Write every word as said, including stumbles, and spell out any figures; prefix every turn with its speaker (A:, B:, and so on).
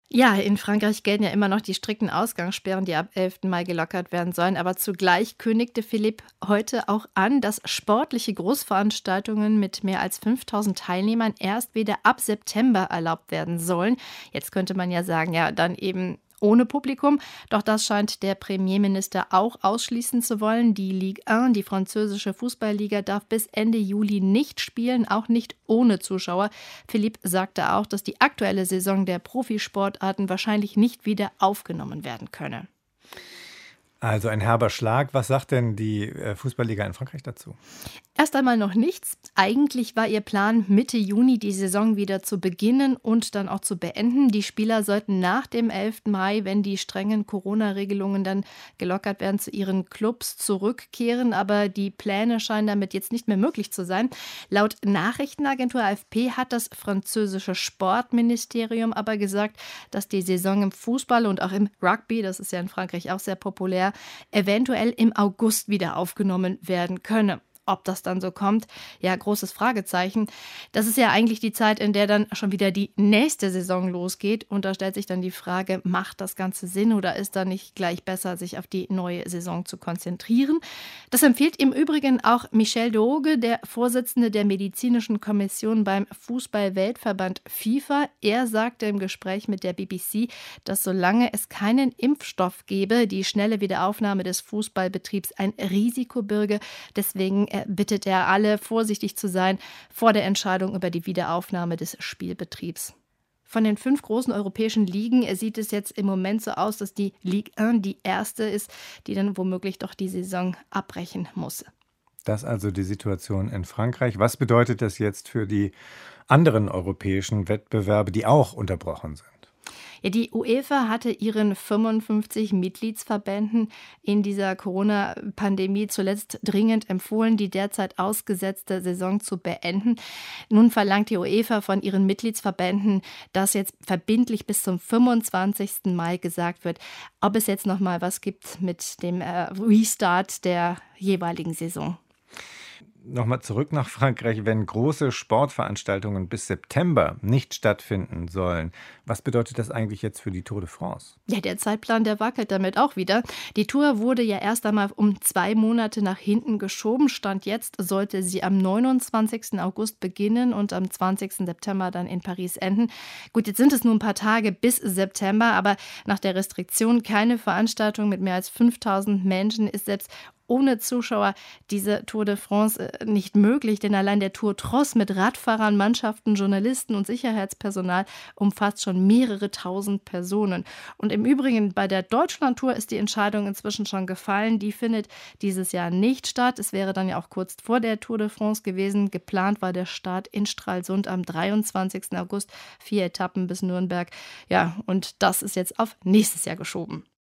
A: Ja, in Frankreich gelten ja immer noch die strikten Ausgangssperren, die ab elften Mai gelockert werden sollen. Aber zugleich kündigte Philipp heute auch an, dass sportliche Großveranstaltungen mit mehr als fünftausend Teilnehmern erst wieder ab September erlaubt werden sollen. Jetzt könnte man ja sagen, ja, dann eben ohne Publikum. Doch das scheint der Premierminister auch ausschließen zu wollen. Die Ligue eins, die französische Fußballliga, darf bis Ende Juli nicht spielen, auch nicht ohne Zuschauer. Philipp sagte auch, dass die aktuelle Saison der Profisportarten wahrscheinlich nicht wieder aufgenommen werden könne.
B: Also ein herber Schlag. Was sagt denn die äh, Fußballliga in Frankreich dazu?
A: Erst einmal noch nichts. Eigentlich war ihr Plan, Mitte Juni die Saison wieder zu beginnen und dann auch zu beenden. Die Spieler sollten nach dem elften Mai, wenn die strengen Corona-Regelungen dann gelockert werden, zu ihren Clubs zurückkehren. Aber die Pläne scheinen damit jetzt nicht mehr möglich zu sein. Laut Nachrichtenagentur A F P hat das französische Sportministerium aber gesagt, dass die Saison im Fußball und auch im Rugby, das ist ja in Frankreich auch sehr populär, eventuell im August wieder aufgenommen werden könne. Ob das dann so kommt, ja, großes Fragezeichen. Das ist ja eigentlich die Zeit, in der dann schon wieder die nächste Saison losgeht. Und da stellt sich dann die Frage, macht das Ganze Sinn oder ist da nicht gleich besser, sich auf die neue Saison zu konzentrieren? Das empfiehlt im Übrigen auch Michel de Hooge, der Vorsitzende der medizinischen Kommission beim Fußball-Weltverband FIFA. Er sagte im Gespräch mit der B B C, dass solange es keinen Impfstoff gebe, die schnelle Wiederaufnahme des Fußballbetriebs ein Risiko birge. Deswegen bittet er alle, vorsichtig zu sein vor der Entscheidung über die Wiederaufnahme des Spielbetriebs. Von den fünf großen europäischen Ligen sieht es jetzt im Moment so aus, dass die Ligue eins die erste ist, die dann womöglich doch die Saison abbrechen muss.
B: Das ist also die Situation in Frankreich. Was bedeutet das jetzt für die anderen europäischen Wettbewerbe, die auch unterbrochen sind?
A: Ja, die UEFA hatte ihren fünfundfünfzig Mitgliedsverbänden in dieser Corona-Pandemie zuletzt dringend empfohlen, die derzeit ausgesetzte Saison zu beenden. Nun verlangt die UEFA von ihren Mitgliedsverbänden, dass jetzt verbindlich bis zum fünfundzwanzigsten Mai gesagt wird, ob es jetzt noch mal was gibt mit dem äh, Restart der jeweiligen Saison.
B: Nochmal zurück nach Frankreich, wenn große Sportveranstaltungen bis September nicht stattfinden sollen. Was bedeutet das eigentlich jetzt für die Tour de France?
A: Ja, der Zeitplan, der wackelt damit auch wieder. Die Tour wurde ja erst einmal um zwei Monate nach hinten geschoben. Stand jetzt sollte sie am neunundzwanzigsten August beginnen und am zwanzigsten September dann in Paris enden. Gut, jetzt sind es nur ein paar Tage bis September, aber nach der Restriktion keine Veranstaltung mit mehr als fünftausend Menschen ist selbst ohne Zuschauer diese Tour de France nicht möglich, denn allein der Tour Tross mit Radfahrern, Mannschaften, Journalisten und Sicherheitspersonal umfasst schon mehrere tausend Personen. Und im Übrigen bei der Deutschlandtour ist die Entscheidung inzwischen schon gefallen. Die findet dieses Jahr nicht statt. Es wäre dann ja auch kurz vor der Tour de France gewesen. Geplant war der Start in Stralsund am dreiundzwanzigsten August. Vier Etappen bis Nürnberg. Ja, und das ist jetzt auf nächstes Jahr geschoben.